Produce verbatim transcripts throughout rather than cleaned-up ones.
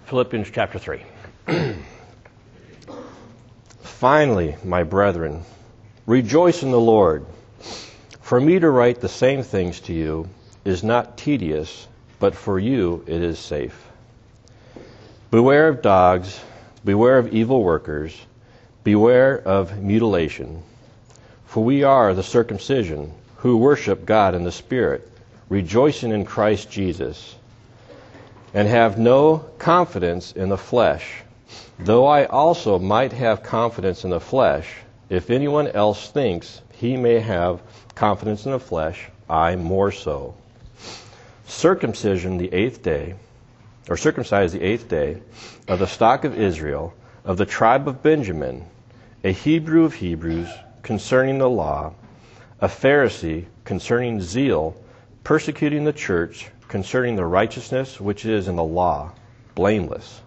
Philippians chapter three. Finally, my brethren, rejoice in the Lord. For me to write the same things to you is not tedious, but for you it is safe. Beware of dogs, beware of evil workers, beware of mutilation. For we are the circumcision, who worship God in the Spirit, rejoicing in Christ Jesus, and have no confidence in the flesh, though I also might have confidence in the flesh. If anyone else thinks he may have confidence in the flesh, I more so. Circumcision the eighth day, or circumcised the eighth day, of the stock of Israel, of the tribe of Benjamin, a Hebrew of Hebrews, concerning the law, a Pharisee concerning zeal, persecuting the church, concerning the righteousness which is in the law, blameless.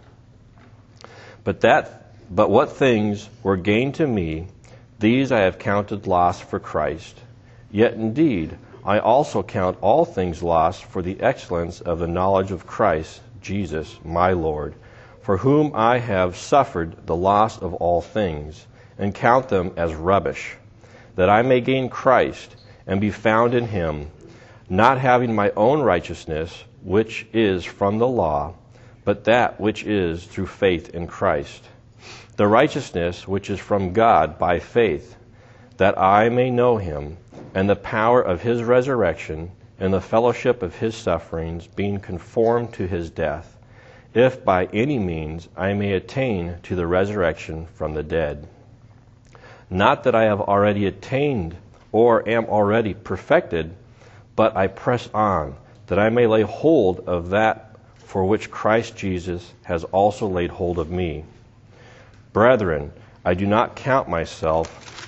But that, but what things were gained to me, these I have counted loss for Christ. Yet indeed, I also count all things lost for the excellence of the knowledge of Christ Jesus, my Lord, for whom I have suffered the loss of all things, and count them as rubbish, that I may gain Christ and be found in him, not having my own righteousness, which is from the law, but that which is through faith in Christ, the righteousness which is from God by faith, that I may know him, and the power of his resurrection, and the fellowship of his sufferings, being conformed to his death, if by any means I may attain to the resurrection from the dead. Not that I have already attained or am already perfected, but I press on, that I may lay hold of that for which Christ Jesus has also laid hold of me. Brethren, I do not count myself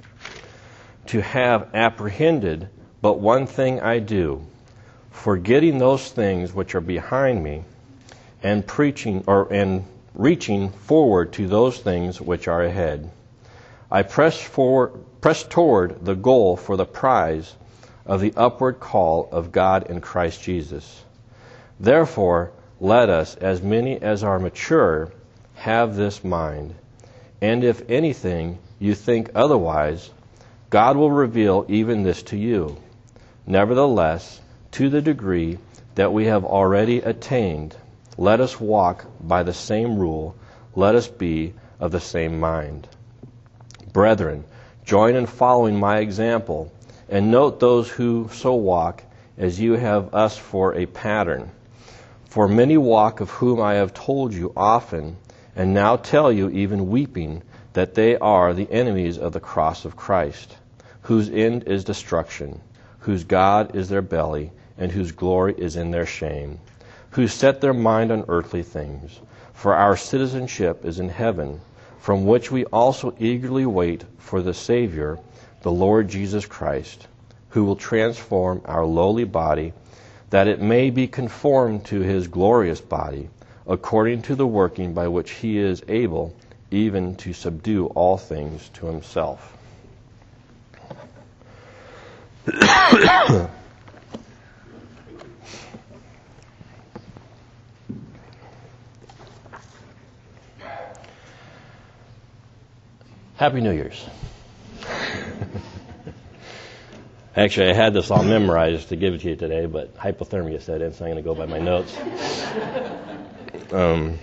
to have apprehended, but one thing I do, forgetting those things which are behind me, and preaching or and reaching forward to those things which are ahead. I press forward, press toward the goal for the prize of the upward call of God in Christ Jesus. Therefore, let us, as many as are mature, have this mind. And if anything you think otherwise, God will reveal even this to you. Nevertheless, to the degree that we have already attained, let us walk by the same rule, let us be of the same mind. Brethren, join in following my example, and note those who so walk, as you have us for a pattern. For many walk, of whom I have told you often, and now tell you even weeping, that they are the enemies of the cross of Christ, whose end is destruction, whose God is their belly, and whose glory is in their shame, who set their mind on earthly things. For our citizenship is in heaven, from which we also eagerly wait for the Savior, the Lord Jesus Christ, who will transform our lowly body, that it may be conformed to his glorious body, according to the working by which he is able even to subdue all things to himself. Happy New Year's. Actually, I had this all memorized to give it to you today, but hypothermia set in, so I'm going to go by my notes. Um,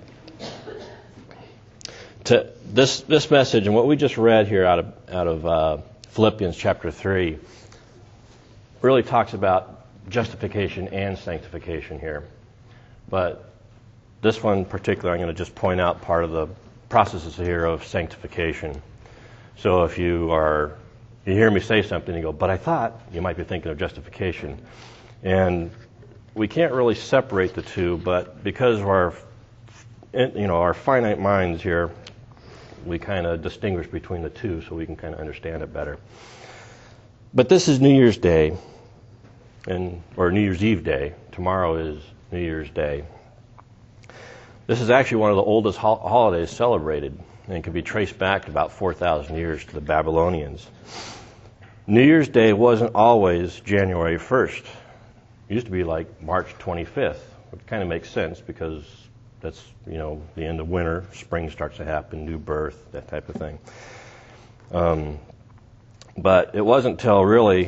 to this this message and what we just read here out of out of uh, Philippians chapter three really talks about justification and sanctification here. But this one in particular, I'm going to just point out part of the processes here of sanctification. So if you are you hear me say something and you go, but I thought, you might be thinking of justification. And we can't really separate the two, but because of our, you know, our finite minds here, we kind of distinguish between the two so we can kind of understand it better. But this is New Year's Day, and or New Year's Eve day. Tomorrow is New Year's Day. This is actually one of the oldest ho- holidays celebrated, and can be traced back to about four thousand years to the Babylonians. New Year's Day wasn't always January first. It used to be like March twenty-fifth, which kind of makes sense because That's, you know, the end of winter, spring starts to happen, new birth, that type of thing. Um, but it wasn't until really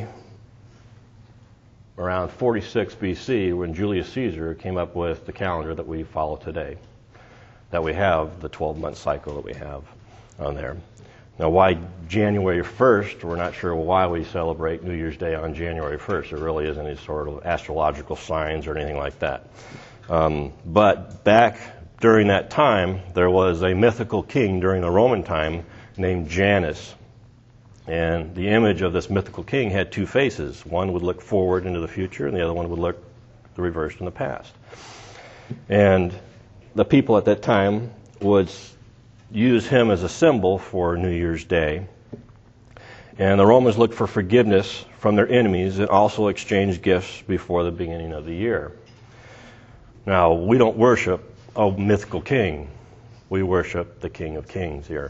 around forty-six B C when Julius Caesar came up with the calendar that we follow today, that we have the twelve-month cycle that we have on there. Now, why January first? We're not sure why we celebrate New Year's Day on January first. There really isn't any sort of astrological signs or anything like that. Um, but back during that time, there was a mythical king during the Roman time named Janus. And the image of this mythical king had two faces. One would look forward into the future, and the other one would look the reverse in the past. And the people at that time would use him as a symbol for New Year's Day. And the Romans looked for forgiveness from their enemies and also exchanged gifts before the beginning of the year. Now, we don't worship a mythical king. We worship the King of Kings here.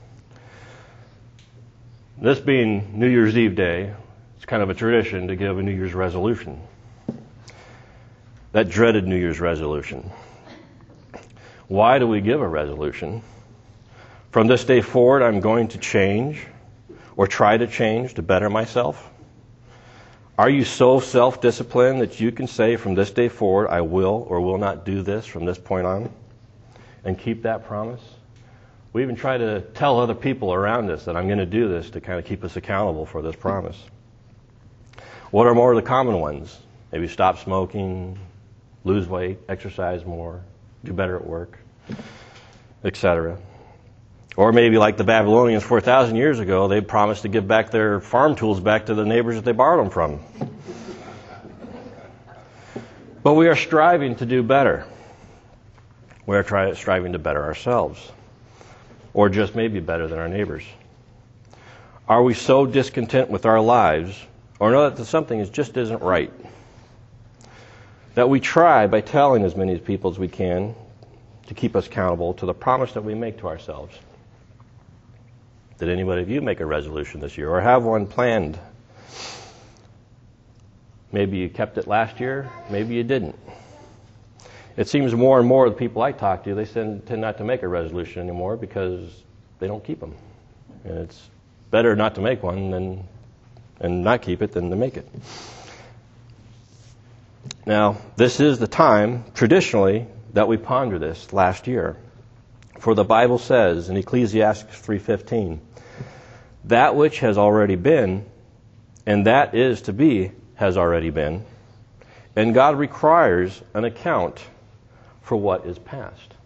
This being New Year's Eve day, it's kind of a tradition to give a New Year's resolution. That dreaded New Year's resolution. Why do we give a resolution? From this day forward, I'm going to change or try to change to better myself. Are you so self-disciplined that you can say from this day forward, I will or will not do this from this point on, and keep that promise? We even try to tell other people around us that I'm going to do this to kind of keep us accountable for this promise. What are more of the common ones? Maybe stop smoking, lose weight, exercise more, do better at work, et cetera. Or maybe like the Babylonians four thousand years ago, they promised to give back their farm tools back to the neighbors that they borrowed them from. But we are striving to do better. We are try, striving to better ourselves. Or just maybe better than our neighbors. Are we so discontent with our lives, or know that something is, just isn't right, that we try by telling as many people as we can to keep us accountable to the promise that we make to ourselves? Did anybody of you make a resolution this year or have one planned? Maybe you kept it last year, maybe you didn't. It seems more and more of the people I talk to, they tend not to make a resolution anymore because they don't keep them. And it's better not to make one than and not keep it than to make it. Now, this is the time, traditionally, that we ponder this last year. For the Bible says in Ecclesiastes three fifteen, that which has already been, and that is to be, has already been, and God requires an account for what is past.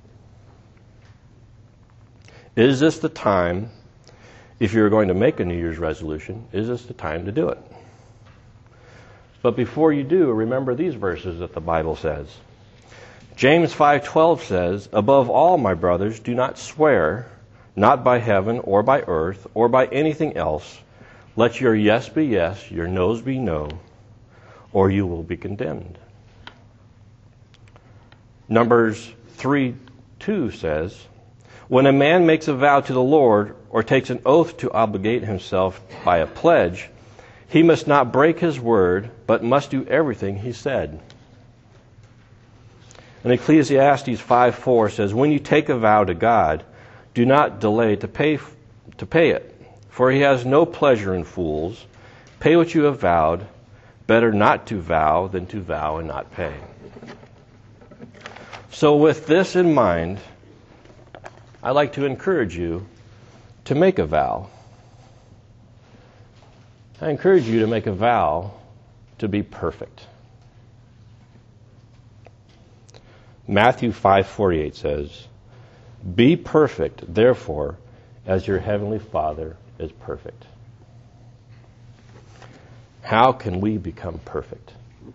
Is this the time, if you're going to make a New Year's resolution, is this the time to do it? But before you do, remember these verses that the Bible says. James five twelve says, above all, my brothers, do not swear, not by heaven or by earth or by anything else. Let your yes be yes, your no's be no, or you will be condemned. Numbers three two says, when a man makes a vow to the Lord or takes an oath to obligate himself by a pledge, he must not break his word, but must do everything he said. And Ecclesiastes five four says, when you take a vow to God, do not delay to pay to pay it, for he has no pleasure in fools. Pay what you have vowed. Better not to vow than to vow and not pay. So with this in mind, I'd like to encourage you to make a vow. I encourage you to make a vow to be perfect. Matthew five forty-eight says, be perfect, therefore, as your heavenly Father is perfect. How can we become perfect?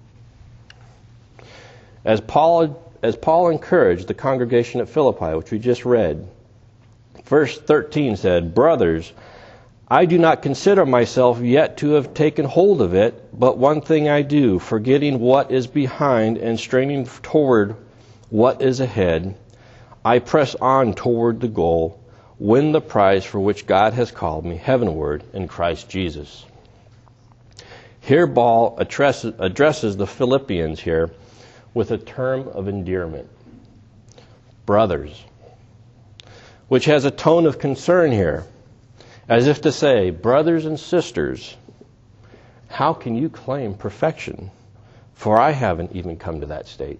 As Paul As Paul encouraged the congregation at Philippi, which we just read, verse thirteen said, brothers, I do not consider myself yet to have taken hold of it, but one thing I do, forgetting what is behind and straining toward what is ahead, I press on toward the goal, win the prize for which God has called me heavenward in Christ Jesus. Here Paul addresses, addresses the Philippians here with a term of endearment. brothers, which has a tone of concern here, as if to say, brothers and sisters, how can you claim perfection? For I haven't even come to that state.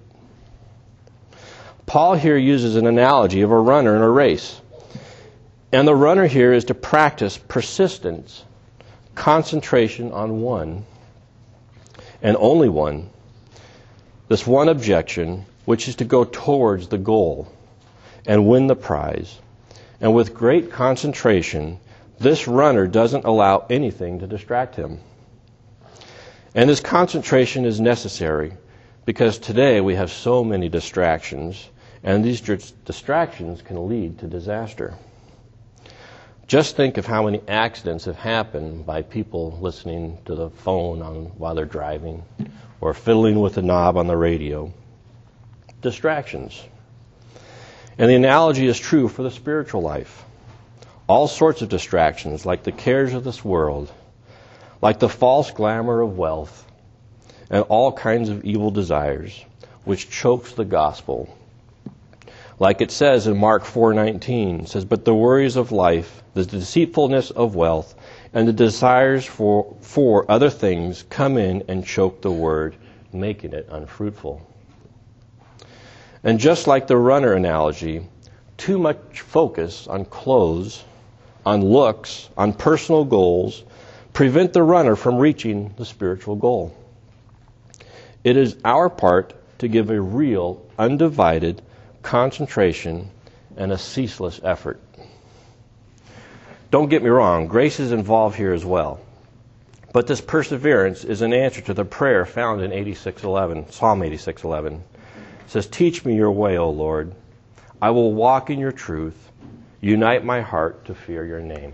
Paul here uses an analogy of a runner in a race. And the runner here is to practice persistence, concentration on one, and only one, this one objection, which is to go towards the goal and win the prize. And with great concentration, this runner doesn't allow anything to distract him. And this concentration is necessary because today we have so many distractions, and these distractions can lead to disaster. Just think of how many accidents have happened by people listening to the phone on, while they're driving or fiddling with the knob on the radio. Distractions. And the analogy is true for the spiritual life. All sorts of distractions, like the cares of this world, like the false glamour of wealth, and all kinds of evil desires, which chokes the gospel. Like it says in Mark four nineteen, it says, "But the worries of life, the deceitfulness of wealth, and the desires for, for other things come in and choke the word, making it unfruitful." And just like the runner analogy, too much focus on clothes, on looks, on personal goals, prevent the runner from reaching the spiritual goal. It is our part to give a real, undivided concentration and a ceaseless effort. Don't get me wrong, grace is involved here as well. But this perseverance is an answer to the prayer found in eighty-six eleven, Psalm eighty-six eleven. It says, "Teach me your way, O Lord. I will walk in your truth. Unite my heart to fear your name."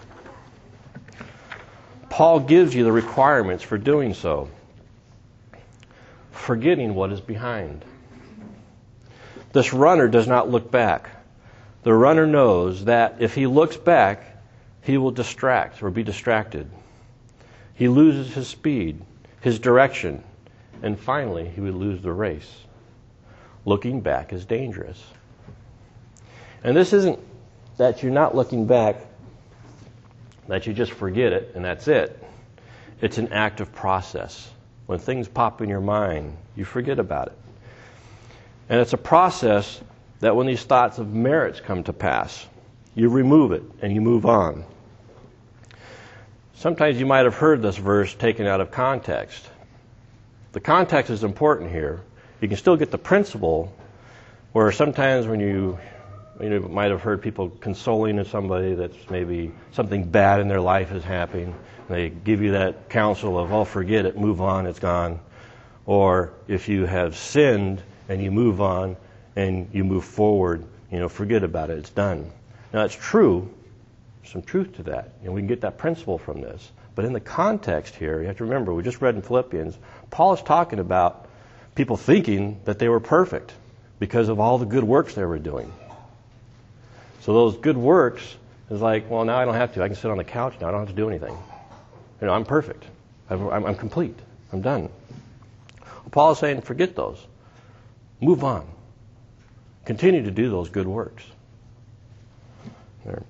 Paul gives you the requirements for doing so. Forgetting what is behind. This runner does not look back. The runner knows that if he looks back, he will distract or be distracted. He loses his speed, his direction, and finally he would lose the race. Looking back is dangerous. And this isn't that you're not looking back, that you just forget it and that's it. It's an active process. When things pop in your mind, you forget about it. And it's a process that when these thoughts of merits come to pass, you remove it and you move on. Sometimes you might have heard this verse taken out of context. The context is important here. You can still get the principle, where sometimes when you, you know, might have heard people consoling somebody that's maybe something bad in their life is happening. They give you that counsel of, oh, forget it, move on, it's gone. Or if you have sinned and you move on and you move forward, you know, forget about it, it's done. Now, it's true, some truth to that, and we can get that principle from this. But in the context here, you have to remember, we just read in Philippians, Paul is talking about people thinking that they were perfect because of all the good works they were doing. So those good works is like, well, now I don't have to. I can sit on the couch now. I don't have to do anything. You know, I'm perfect. I'm, I'm complete. I'm done. Well, Paul is saying, forget those. Move on. Continue to do those good works. There.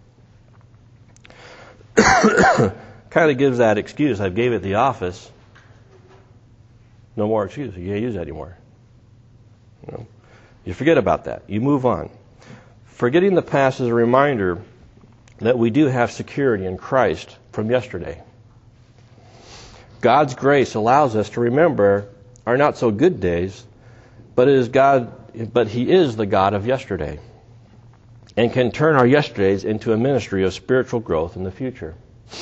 Kind of gives that excuse. I gave it at the office. No more excuse. You can't use that anymore. You know, you forget about that. You move on. Forgetting the past is a reminder that we do have security in Christ from yesterday. God's grace allows us to remember our not so good days, but it is God, but He is the God of yesterday, and can turn our yesterdays into a ministry of spiritual growth in the future.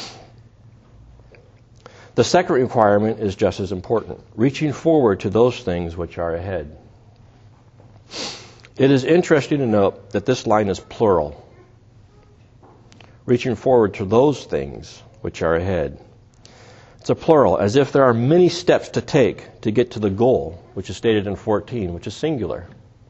The second requirement is just as important, reaching forward to those things which are ahead. It is interesting to note that this line is plural. Reaching forward to those things which are ahead. It's a plural, as if there are many steps to take to get to the goal, which is stated in fourteen, which is singular.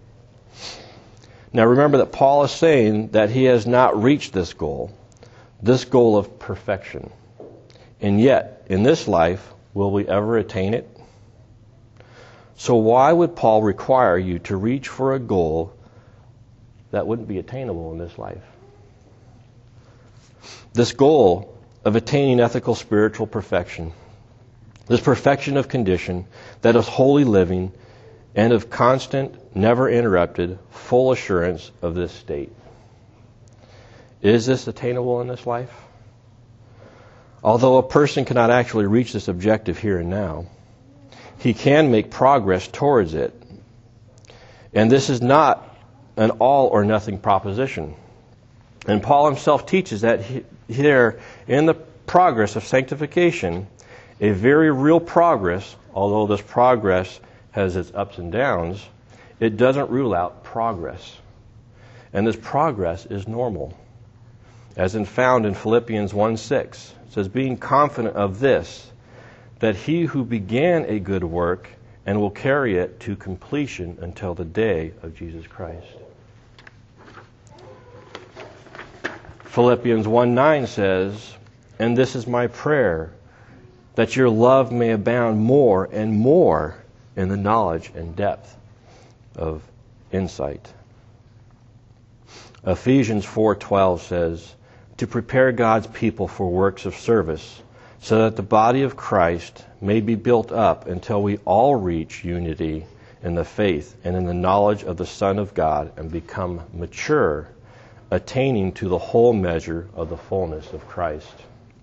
Now remember that Paul is saying that he has not reached this goal, this goal of perfection. And yet, in this life, will we ever attain it? So why would Paul require you to reach for a goal that wouldn't be attainable in this life. This goal of attaining ethical spiritual perfection, this perfection of condition that is holy living and of constant, never interrupted, full assurance of this state. Is this attainable in this life? Although a person cannot actually reach this objective here and now, he can make progress towards it. And this is not an all or nothing proposition. And Paul himself teaches that he, here in the progress of sanctification, a very real progress, although this progress has its ups and downs, it doesn't rule out progress. And this progress is normal. As in found in Philippians one six, it says, being confident of this, that he who began a good work and will carry it to completion until the day of Jesus Christ. Philippians one nine says, and this is my prayer, that your love may abound more and more in the knowledge and depth of insight. Ephesians four twelve says, to prepare God's people for works of service, so that the body of Christ may be built up until we all reach unity in the faith and in the knowledge of the Son of God and become mature, attaining to the whole measure of the fullness of Christ.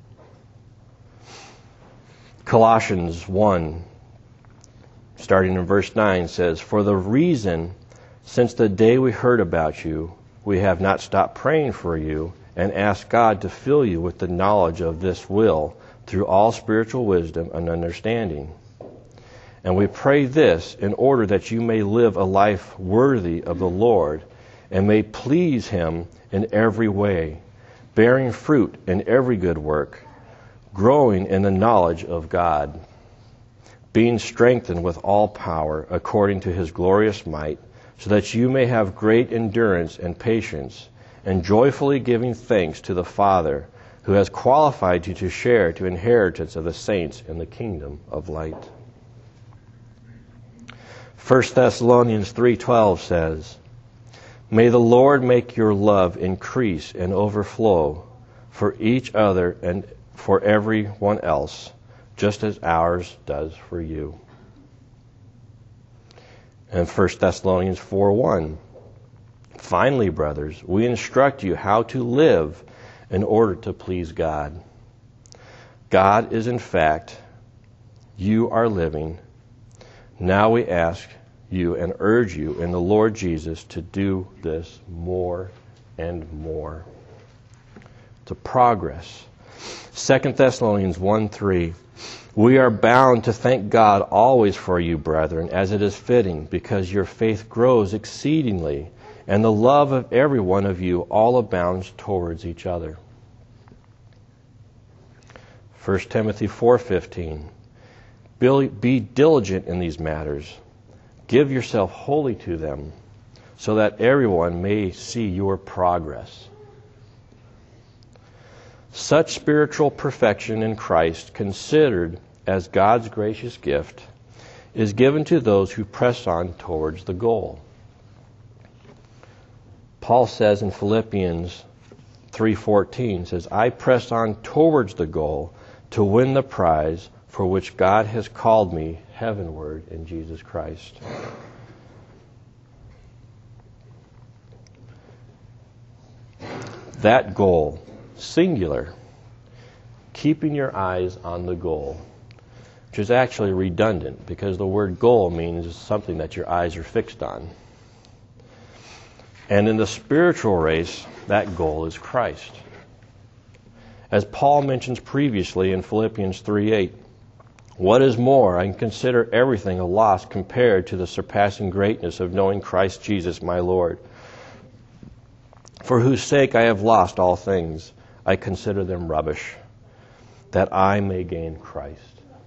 Colossians one, starting in verse nine, says, for the reason, since the day we heard about you, we have not stopped praying for you and ask God to fill you with the knowledge of this will through all spiritual wisdom and understanding. And we pray this in order that you may live a life worthy of the Lord and may please Him in every way, bearing fruit in every good work, growing in the knowledge of God, being strengthened with all power according to His glorious might, so that you may have great endurance and patience, and joyfully giving thanks to the Father, who has qualified you to share to inheritance of the saints in the kingdom of light. First Thessalonians three twelve says, may the Lord make your love increase and overflow for each other and for everyone else, just as ours does for you. And First Thessalonians four one, finally, brothers, we instruct you how to live in order to please God. God is in fact, you are living. Now we ask you and urge you in the Lord Jesus to do this more and more. To progress. Second Thessalonians one three, we are bound to thank God always for you, brethren, as it is fitting, because your faith grows exceedingly, and the love of every one of you all abounds towards each other. First Timothy four fifteen, be diligent in these matters. Give yourself wholly to them, so that everyone may see your progress. Such spiritual perfection in Christ, considered as God's gracious gift, is given to those who press on towards the goal. Paul says in Philippians three fourteen, says, I press on towards the goal to win the prize for which God has called me heavenward in Jesus Christ. That goal, singular, keeping your eyes on the goal, which is actually redundant because the word goal means something that your eyes are fixed on. And in the spiritual race, that goal is Christ. As Paul mentions previously in Philippians three eight, what is more, I can consider everything a loss compared to the surpassing greatness of knowing Christ Jesus my Lord, for whose sake I have lost all things. I consider them rubbish, that I may gain Christ.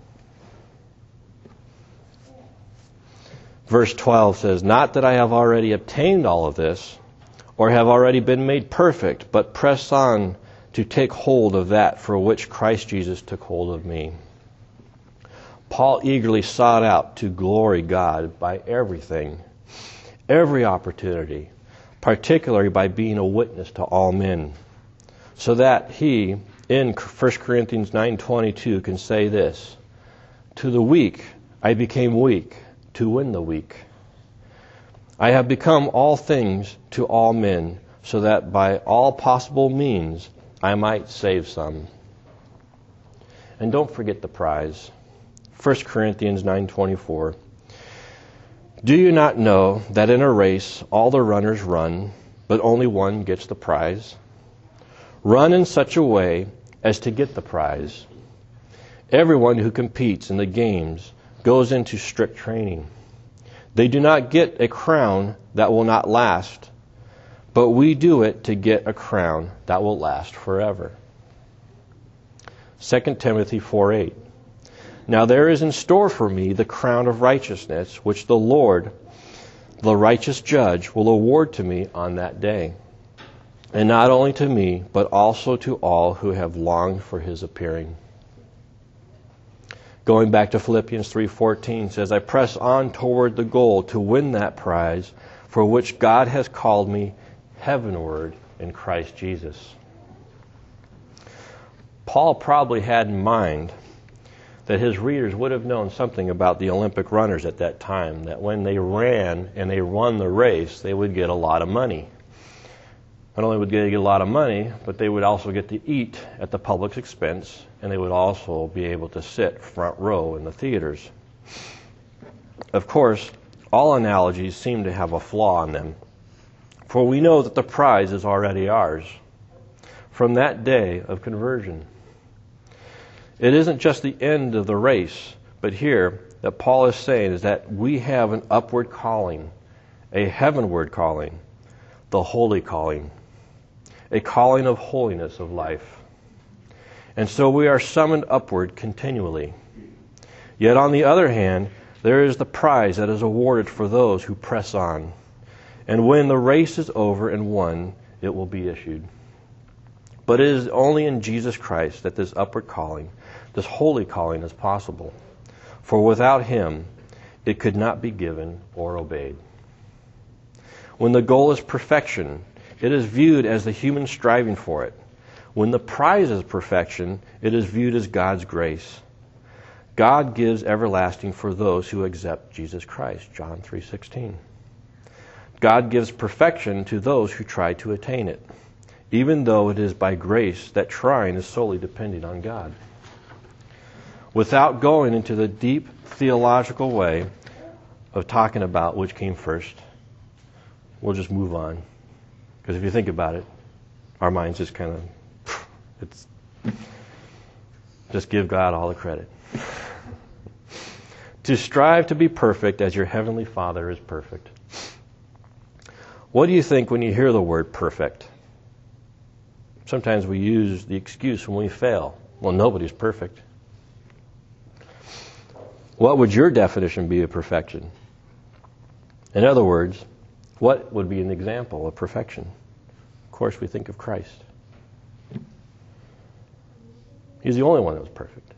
Verse twelve says, not that I have already obtained all of this, or have already been made perfect, but press on to take hold of that for which Christ Jesus took hold of me. Paul eagerly sought out to glory God by everything, every opportunity, particularly by being a witness to all men, so that he, in First Corinthians nine twenty-two, can say this, to the weak I became weak to win the weak. I have become all things to all men, so that by all possible means I might save some. And don't forget the prize. First Corinthians nine twenty-four. Do you not know that in a race all the runners run, but only one gets the prize? Run in such a way as to get the prize. Everyone who competes in the games goes into strict training. They do not get a crown that will not last, but we do it to get a crown that will last forever. Second Timothy four eight. Now there is in store for me the crown of righteousness, which the Lord, the righteous judge, will award to me on that day. And not only to me, but also to all who have longed for his appearing. Going back to Philippians three fourteen, says, I press on toward the goal to win that prize for which God has called me heavenward in Christ Jesus. Paul probably had in mind that his readers would have known something about the Olympic runners at that time, that when they ran and they won the race, they would get a lot of money. Not only would they get a lot of money, but they would also get to eat at the public's expense, and they would also be able to sit front row in the theaters. Of course, all analogies seem to have a flaw in them, for we know that the prize is already ours from that day of conversion. It isn't just the end of the race, but here that Paul is saying is that we have an upward calling, a heavenward calling, the holy calling, a calling of holiness of life. And so we are summoned upward continually. Yet on the other hand, there is the prize that is awarded for those who press on. And when the race is over and won, it will be issued. But it is only in Jesus Christ that this upward calling, this holy calling, is possible. For without him, it could not be given or obeyed. When the goal is perfection, it is viewed as the human striving for it. When the prize is perfection, it is viewed as God's grace. God gives everlasting for those who accept Jesus Christ, John three sixteen. God gives perfection to those who try to attain it, even though it is by grace that trying is solely dependent on God. Without going into the deep theological way of talking about which came first, we'll just move on. Because if you think about it, our minds just kind of, it's, just give God all the credit. To strive to be perfect as your heavenly Father is perfect. What do you think when you hear the word perfect? Sometimes we use the excuse when we fail. Well, nobody's perfect. What would your definition be of perfection? In other words, what would be an example of perfection? Of course, we think of Christ. He's the only one that was perfect.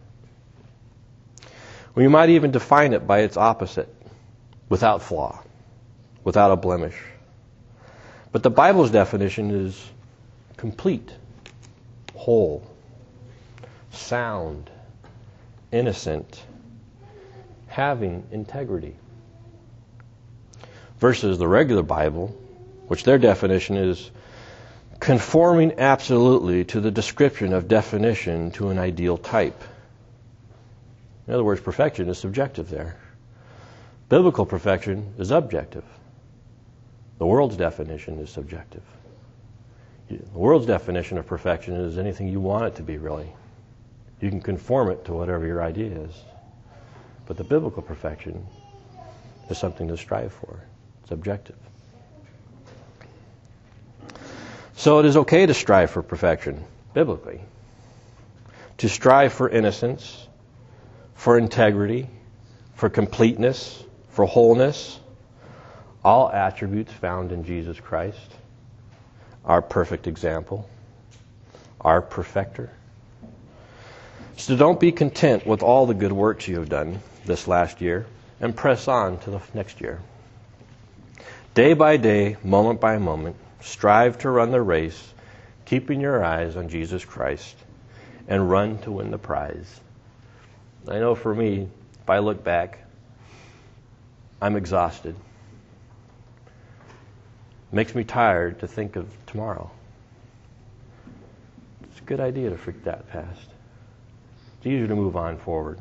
We might even define it by its opposite, without flaw, without a blemish. But the Bible's definition is complete, whole, sound, innocent, having integrity. Versus the regular Bible, which their definition is conforming absolutely to the description of definition to an ideal type. In other words, perfection is subjective there. Biblical perfection is objective. The world's definition is subjective. The world's definition of perfection is anything you want it to be, really. You can conform it to whatever your idea is. But the biblical perfection is something to strive for. It's objective. So it is okay to strive for perfection, biblically. To strive for innocence, for integrity, for completeness, for wholeness, all attributes found in Jesus Christ, our perfect example, our perfecter. So don't be content with all the good works you have done this last year and press on to the next year. Day by day, moment by moment, strive to run the race, keeping your eyes on Jesus Christ, and run to win the prize. I know for me, if I look back, I'm exhausted. Makes me tired to think of tomorrow. It's a good idea to forget that past. It's easier to move on forward.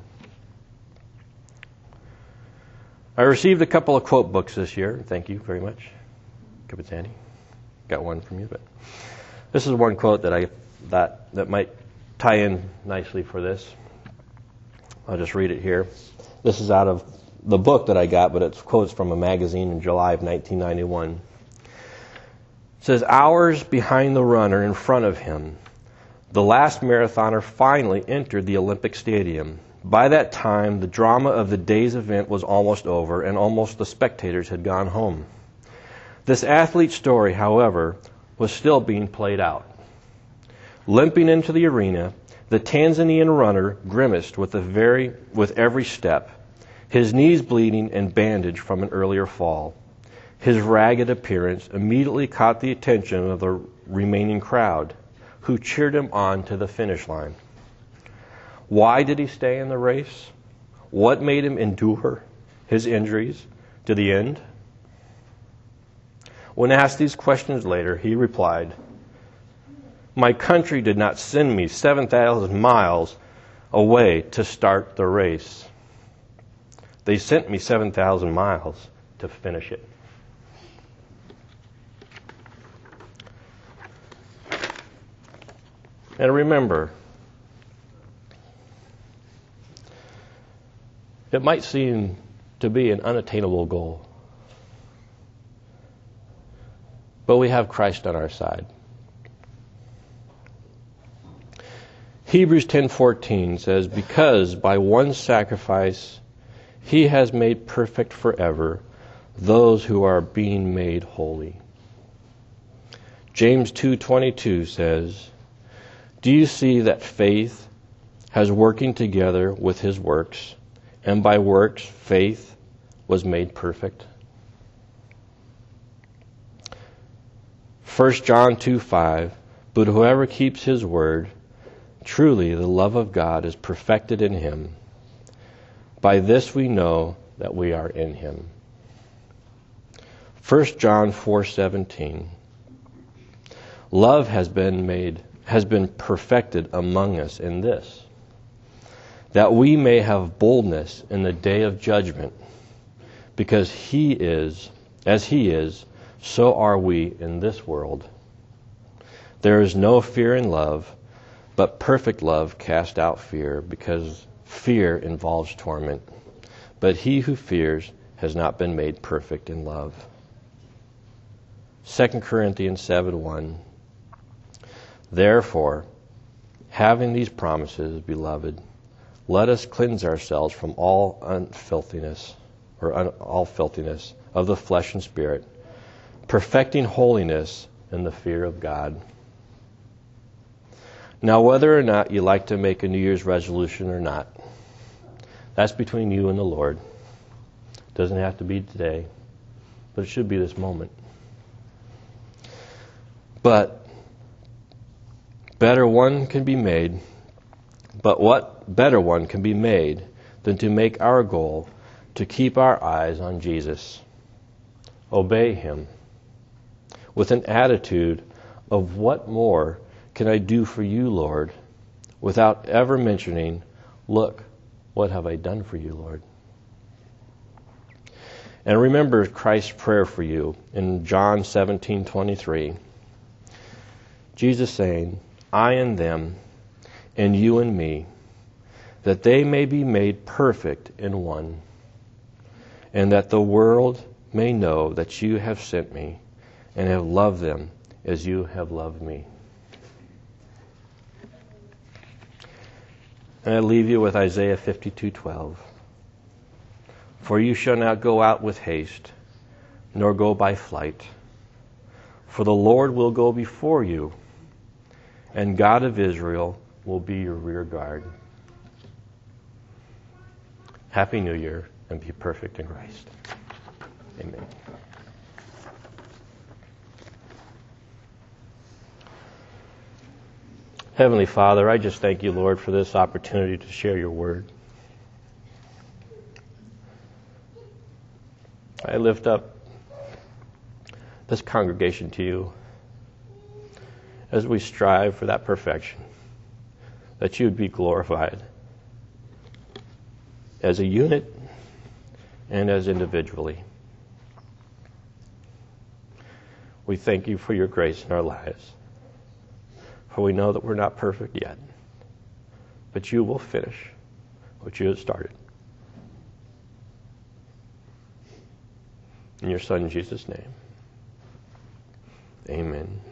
I received a couple of quote books this year. Thank you very much. Give Sandy. Got one from you, but this is one quote that I that that might tie in nicely for this. I'll just read it here. This is out of the book that I got, but it's quotes from a magazine in July of nineteen ninety-one. It says, hours behind the runner in front of him, the last marathoner finally entered the Olympic Stadium. By that time, the drama of the day's event was almost over, and almost the spectators had gone home. This athlete's story, however, was still being played out. Limping into the arena, the Tanzanian runner grimaced with, a very, with every step, his knees bleeding and bandaged from an earlier fall. His ragged appearance immediately caught the attention of the remaining crowd, who cheered him on to the finish line. Why did he stay in the race? What made him endure his injuries to the end? When asked these questions later, he replied, "My country did not send me seven thousand miles away to start the race. They sent me seven thousand miles to finish it." And remember, it might seem to be an unattainable goal, but we have Christ on our side. Hebrews ten fourteen says, "Because by one sacrifice he has made perfect forever those who are being made holy." James two twenty-two says, "Do you see that faith has working together with his works, and by works faith was made perfect?" First John two five, "But whoever keeps his word, truly the love of God is perfected in him. By this we know that we are in him." First John four seventeen, "Love has been made has been perfected among us in this, that we may have boldness in the day of judgment, because he is, as he is, so are we in this world. There is no fear in love, but perfect love casts out fear, because fear involves torment. But he who fears has not been made perfect in love." Second Corinthians seven one, "Therefore, having these promises, beloved, let us cleanse ourselves from all unfilthiness, or un, all filthiness of the flesh and spirit, perfecting holiness in the fear of God." Now, whether or not you like to make a New Year's resolution or not, that's between you and the Lord. It doesn't have to be today, but it should be this moment. But better one can be made, but what better one can be made than to make our goal to keep our eyes on Jesus, obey him, with an attitude of what more can I do for you, Lord, without ever mentioning, look, what have I done for you, Lord? And remember Christ's prayer for you in John seventeen twenty-three. Jesus saying, "I and them, and you and me, that they may be made perfect in one, and that the world may know that you have sent me and have loved them as you have loved me." And I leave you with Isaiah fifty-two twelve. "For you shall not go out with haste, nor go by flight. For the Lord will go before you, and God of Israel will be your rear guard." Happy New Year, and be perfect in Christ. Amen. Heavenly Father, I just thank you, Lord, for this opportunity to share your word. I lift up this congregation to you as we strive for that perfection, that you would be glorified as a unit and as individually. We thank you for your grace in our lives, for we know that we're not perfect yet, but you will finish what you have started. In your Son, Jesus' name, amen.